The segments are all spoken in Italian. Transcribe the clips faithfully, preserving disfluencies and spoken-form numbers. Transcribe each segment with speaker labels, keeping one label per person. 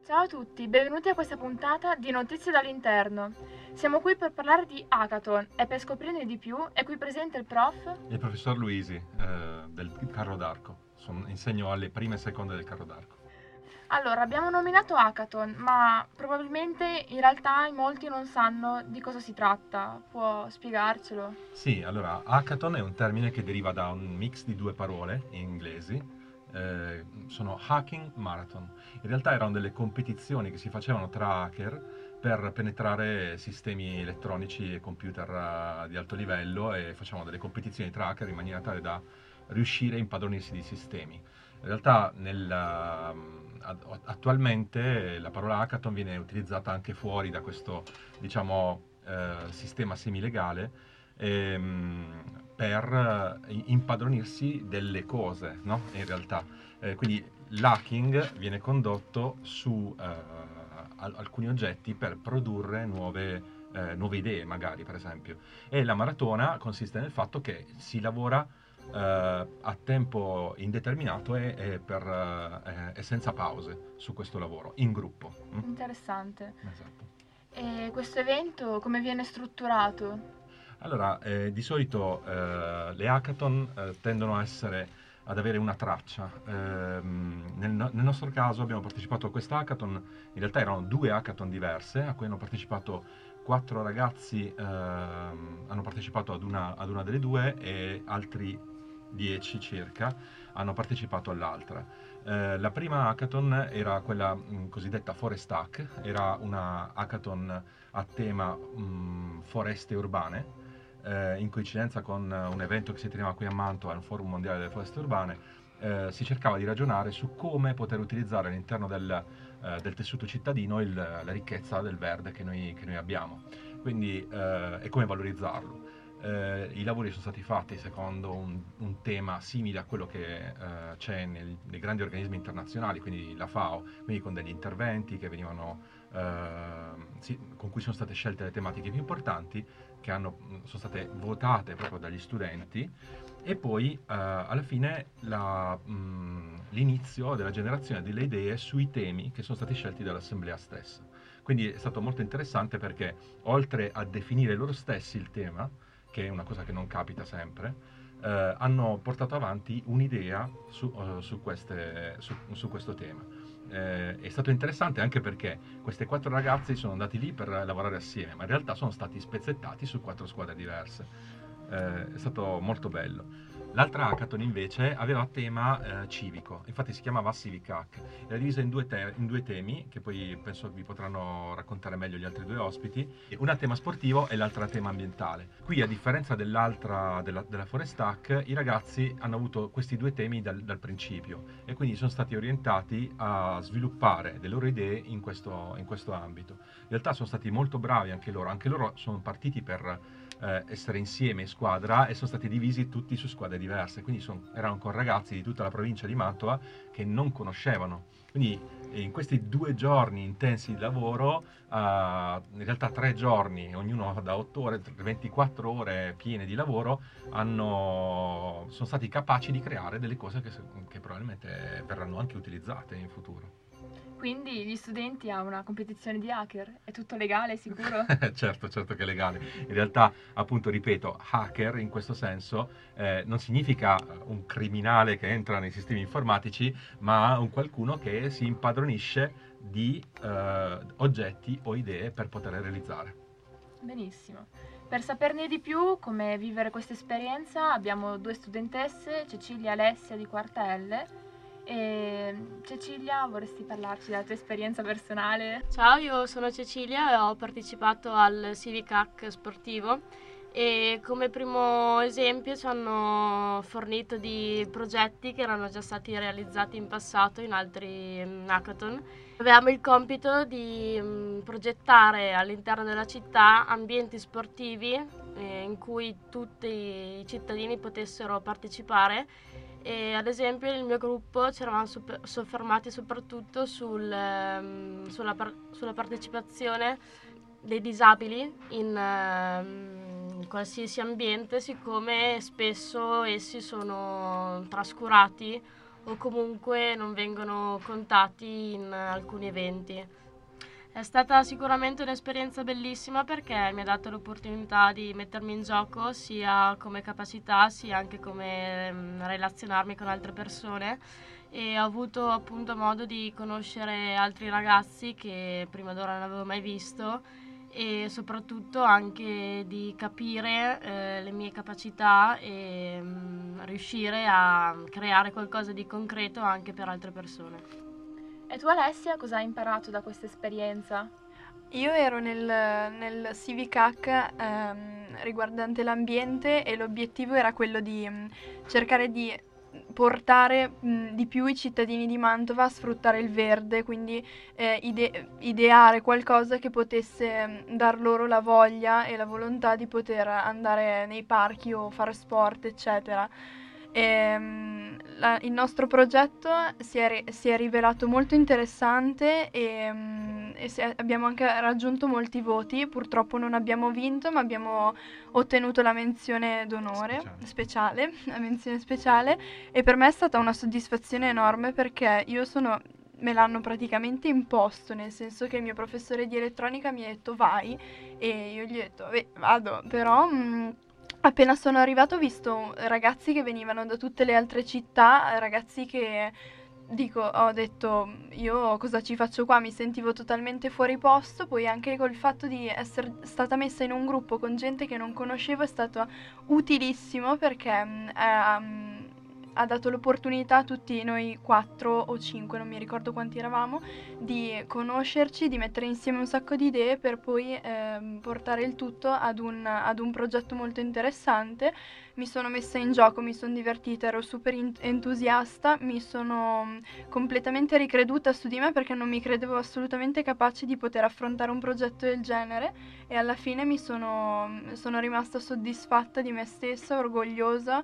Speaker 1: Ciao a tutti, benvenuti a questa puntata di Notizie dall'Interno. Siamo qui per parlare di Hackathon e per scoprirne di più è qui presente il prof.
Speaker 2: Il professor Luisi, eh, del carro d'arco. Son- insegno alle prime e seconde del carro d'arco.
Speaker 1: Allora, abbiamo nominato Hackathon, ma probabilmente in realtà in molti non sanno di cosa si tratta. Può spiegarcelo?
Speaker 2: Sì, allora, hackathon è un termine che deriva da un mix di due parole in inglesi. Eh, sono hacking marathon. In realtà erano delle competizioni che si facevano tra hacker per penetrare sistemi elettronici e computer eh, di alto livello e facevano delle competizioni tra hacker in maniera tale da riuscire a impadronirsi di sistemi. In realtà nel, ehm, ad- attualmente la parola hackathon viene utilizzata anche fuori da questo, diciamo, eh, sistema semilegale ehm, per eh, impadronirsi delle cose, no? In realtà. Eh, quindi l'hacking viene condotto su eh, al- alcuni oggetti per produrre nuove, eh, nuove idee, magari, per esempio. E la maratona consiste nel fatto che si lavora eh, a tempo indeterminato e, e per, eh, e senza pause su questo lavoro, in gruppo. Mm?
Speaker 1: Interessante.
Speaker 2: Esatto.
Speaker 1: E questo evento come viene strutturato?
Speaker 2: Allora, eh, di solito eh, le hackathon eh, tendono a essere, ad avere una traccia. Ehm, nel, no- nel nostro caso abbiamo partecipato a questa hackathon, in realtà erano due hackathon diverse, a cui hanno partecipato quattro ragazzi, ehm, hanno partecipato ad una, ad una delle due e altri dieci circa hanno partecipato all'altra. Eh, la prima hackathon era quella mh, cosiddetta Forest Hack, era una hackathon a tema mh, foreste urbane, eh, in coincidenza con un evento che si teneva qui a Mantova, il Forum Mondiale delle Foreste Urbane, eh, si cercava di ragionare su come poter utilizzare all'interno del, eh, del tessuto cittadino il- la ricchezza del verde che noi, che noi abbiamo, quindi, eh, e come valorizzarlo. Eh, I lavori sono stati fatti secondo un, un tema simile a quello che eh, c'è nel- nei grandi organismi internazionali, quindi la FAO, quindi con degli interventi che venivano, eh, sì, con cui sono state scelte le tematiche più importanti, che hanno, sono state votate proprio dagli studenti, e poi eh, alla fine la, mh, l'inizio della generazione delle idee sui temi che sono stati scelti dall'assemblea stessa. Quindi è stato molto interessante perché oltre a definire loro stessi il tema, che è una cosa che non capita sempre, eh, hanno portato avanti un'idea su, uh, su, queste, su, su questo tema. Eh, è stato interessante anche perché questi quattro ragazzi sono andati lì per lavorare assieme, ma in realtà sono stati spezzettati su quattro squadre diverse. Eh, è stato molto bello. L'altra hackathon invece aveva a tema eh, civico, infatti si chiamava Civic Hack. Era divisa in due, te- in due temi, che poi penso vi potranno raccontare meglio gli altri due ospiti, una a tema sportivo e l'altra a tema ambientale. Qui, a differenza dell'altra, della, della Forest Hack, i ragazzi hanno avuto questi due temi dal, dal principio e quindi sono stati orientati a sviluppare le loro idee in questo, in questo ambito. In realtà sono stati molto bravi anche loro, anche loro sono partiti per eh, essere insieme in squadra e sono stati divisi tutti su squadre diverse, quindi son- erano con ragazzi di tutta la provincia di Mantova che non conoscevano. Quindi eh, in questi due giorni intensi di lavoro, eh, in realtà tre giorni, ognuno da otto ore, ventiquattro ore piene di lavoro, hanno, sono stati capaci di creare delle cose che, che probabilmente verranno anche utilizzate in futuro.
Speaker 1: Quindi gli studenti a una competizione di hacker? È tutto legale, sicuro?
Speaker 2: Certo, certo che è legale. In realtà, appunto, ripeto, hacker in questo senso eh, non significa un criminale che entra nei sistemi informatici, ma un qualcuno che si impadronisce di eh, oggetti o idee per poterle realizzare.
Speaker 1: Benissimo. Per saperne di più come vivere questa esperienza abbiamo due studentesse, Cecilia e Alessia di quarta L. E Cecilia, vorresti parlarci della tua esperienza personale?
Speaker 3: Ciao, io sono Cecilia e ho partecipato al Civic Hack sportivo e come primo esempio ci hanno fornito di progetti che erano già stati realizzati in passato in altri mm, hackathon. Avevamo il compito di mm, progettare all'interno della città ambienti sportivi eh, in cui tutti i cittadini potessero partecipare e ad esempio nel mio gruppo ci eravamo super- soffermati soprattutto sul, ehm, sulla, par- sulla partecipazione dei disabili in ehm, qualsiasi ambiente, siccome spesso essi sono trascurati o comunque non vengono contatti in alcuni eventi. È stata sicuramente un'esperienza bellissima perché mi ha dato l'opportunità di mettermi in gioco sia come capacità sia anche come mm, relazionarmi con altre persone, e ho avuto appunto modo di conoscere altri ragazzi che prima d'ora non avevo mai visto, e soprattutto anche di capire eh, le mie capacità e mm, riuscire a creare qualcosa di concreto anche per altre persone.
Speaker 1: E tu Alessia cosa hai imparato da questa esperienza?
Speaker 4: Io ero nel, nel Civic Hack ehm, riguardante l'ambiente, e l'obiettivo era quello di mh, cercare di portare mh, di più i cittadini di Mantova a sfruttare il verde, quindi eh, ide- ideare qualcosa che potesse mh, dar loro la voglia e la volontà di poter andare nei parchi o fare sport, eccetera. E, mh, la- il nostro progetto si è, ri- si è rivelato molto interessante, e, mh, e si è- abbiamo anche raggiunto molti voti. Purtroppo non abbiamo vinto, ma abbiamo ottenuto la menzione d'onore
Speaker 2: Speciale.
Speaker 4: speciale, la menzione speciale, e per me è stata una soddisfazione enorme perché io sono me l'hanno praticamente imposto, nel senso che il mio professore di elettronica mi ha detto vai, e io gli ho detto "Beh, vado", però mh, appena sono arrivato ho visto ragazzi che venivano da tutte le altre città, ragazzi che dico, ho detto io cosa ci faccio qua, mi sentivo totalmente fuori posto. Poi anche col fatto di essere stata messa in un gruppo con gente che non conoscevo è stato utilissimo perché mh, ha, mh, ha dato l'opportunità a tutti noi quattro o cinque, non mi ricordo quanti eravamo, di conoscerci, di mettere insieme un sacco di idee per poi ehm, portare il tutto ad un, ad un progetto molto interessante. Mi sono messa in gioco, mi sono divertita, ero super in- entusiasta, mi sono mm, completamente ricreduta su di me perché non mi credevo assolutamente capace di poter affrontare un progetto del genere, e alla fine mi sono, sono rimasta soddisfatta di me stessa, orgogliosa,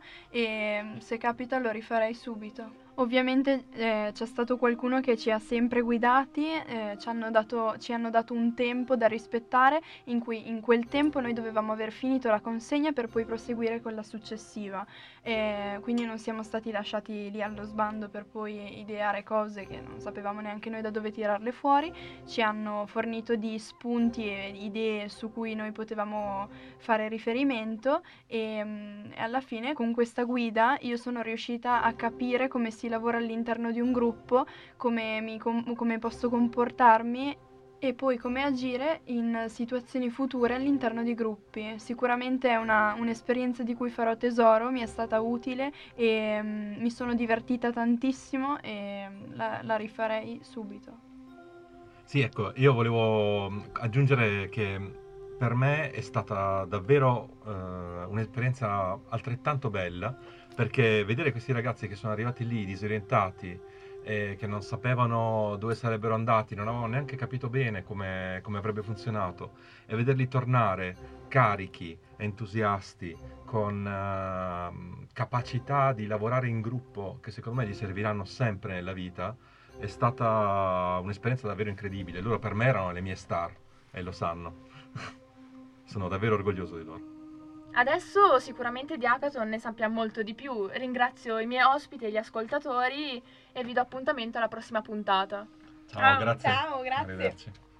Speaker 4: e mm, se capita lo rifarei subito. Ovviamente eh, c'è stato qualcuno che ci ha sempre guidati, eh, ci hanno dato, ci hanno dato un tempo da rispettare, in cui in quel tempo noi dovevamo aver finito la consegna per poi proseguire con la successiva. E quindi non siamo stati lasciati lì allo sbando per poi ideare cose che non sapevamo neanche noi da dove tirarle fuori. Ci hanno fornito di spunti e idee su cui noi potevamo fare riferimento, e, mm, e alla fine con questa guida io sono riuscita a capire come si lavora all'interno di un gruppo, come, mi com- come posso comportarmi e poi come agire in situazioni future all'interno di gruppi. Sicuramente è una, un'esperienza di cui farò tesoro, mi è stata utile, e mm, mi sono divertita tantissimo, e mm, la, la rifarei subito.
Speaker 2: Sì, ecco, io volevo mh, aggiungere che per me è stata davvero eh, un'esperienza altrettanto bella, perché vedere questi ragazzi che sono arrivati lì disorientati e che non sapevano dove sarebbero andati, non avevano neanche capito bene come, come avrebbe funzionato, e vederli tornare carichi, entusiasti, con ehm, capacità di lavorare in gruppo che secondo me gli serviranno sempre nella vita, è stata un'esperienza davvero incredibile. Loro per me erano le mie star e lo sanno. Sono davvero orgoglioso di loro.
Speaker 1: Adesso sicuramente di Hackathon ne sappiamo molto di più. Ringrazio i miei ospiti e gli ascoltatori e vi do appuntamento alla prossima puntata.
Speaker 2: Ciao,
Speaker 4: Ciao,
Speaker 2: grazie.
Speaker 4: ciao, grazie.
Speaker 2: Arrivederci.